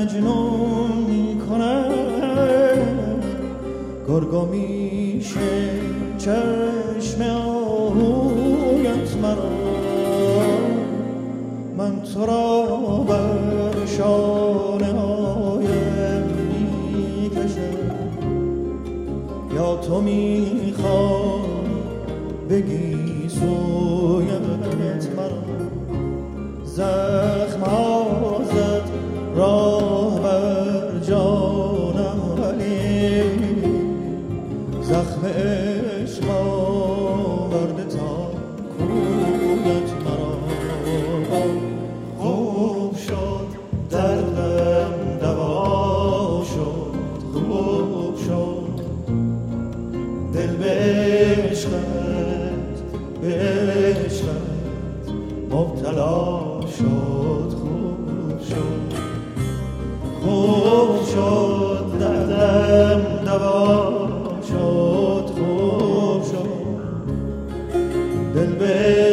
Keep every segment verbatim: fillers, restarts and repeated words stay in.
مجنون میکنه گرگو میشه چشم آهویت مرا من تو را بر شانه هایم میکشم یا تو میخوای بگی سویت مرا زخم ها زد راه بر جانم ولی زخم عشق آورده تا کویت مرا خوب شد دردم دوا شد خوب شد دل به عشقت به عشقت مبتلا شد خوب شد خوب شد دردم دوا شد خوب شد دل به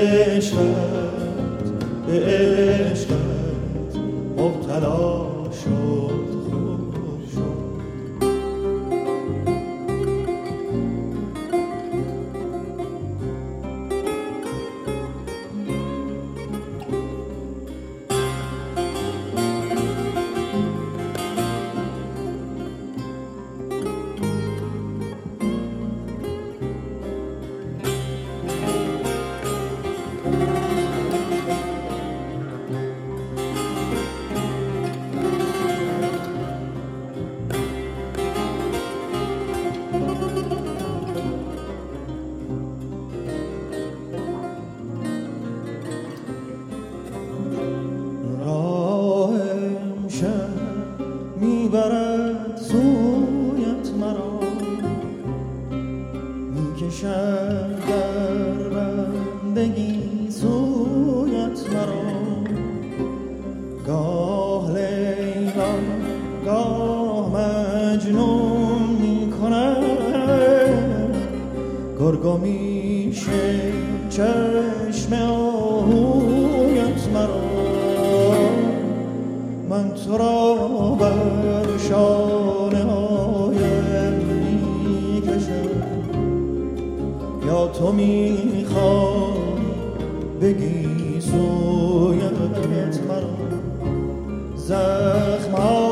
عشقت به عشقت مبتلا شد خوب شد میبرد سویت مرا میکشد در بندگی سویت مرا گاه لیلا گاه مجنون میکنه گرگو میشه چشم آهویت مرا من تو را بر شانه هایم میکشم یا تو میخوای بگی سویت مرا زخم